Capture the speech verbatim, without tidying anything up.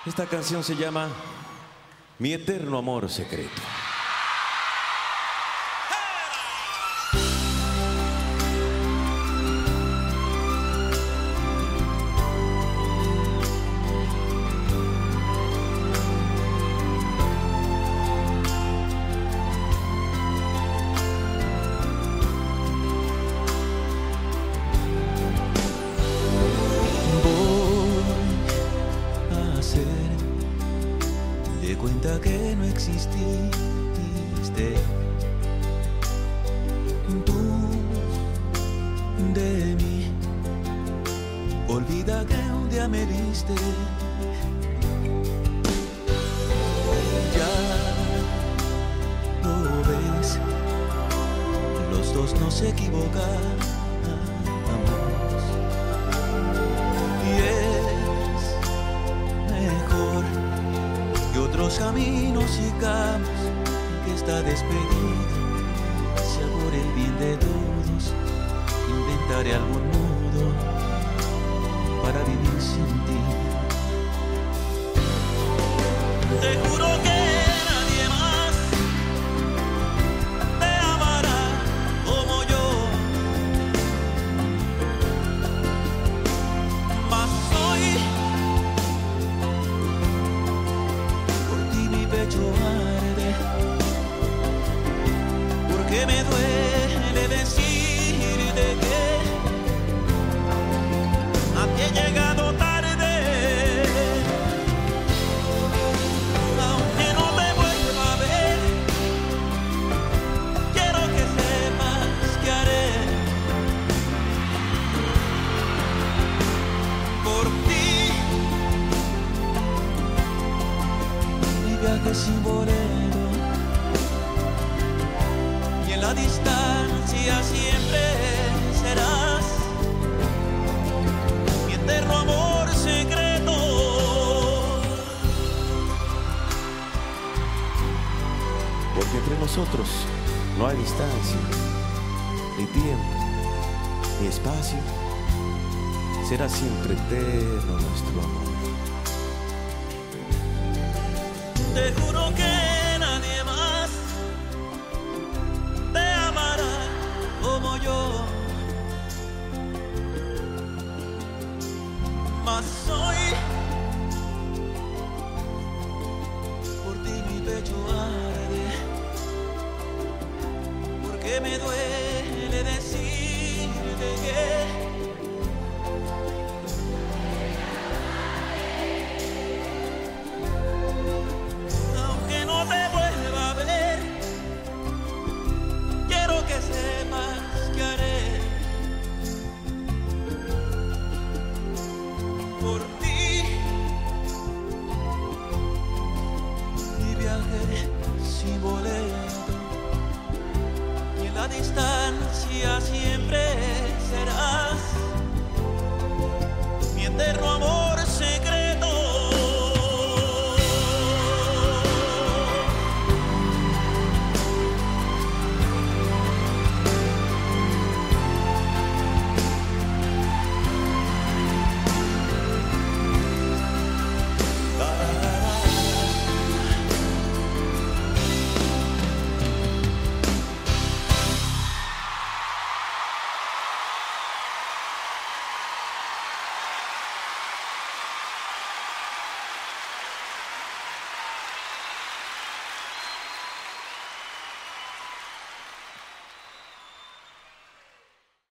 Esta canción se llama Mi Eterno Amor Secreto. De cuenta que no exististe. Tú de mí, olvida que un día me diste. Ya lo ves, los dos nos equivocamos. Y es mejor que otros caminos sigamos, que esta despedida sea por el bien de todos. Inventaré algún modo para vivir sin ti. Te juro que nadie más te amará como yo, mas hoy pecho arde, porque me duele decirte que a ti he llegado tarde. Aunque no te vuelva a ver, quiero que sepas que haré por ti viaje sin bolero, y en la distancia siempre serás mi eterno amor secreto. Porque entre nosotros no hay distancia, ni tiempo, ni espacio. Será siempre eterno nuestro amor. Te juro que nadie más te amará como yo, mas hoy por ti mi pecho arde, porque me duele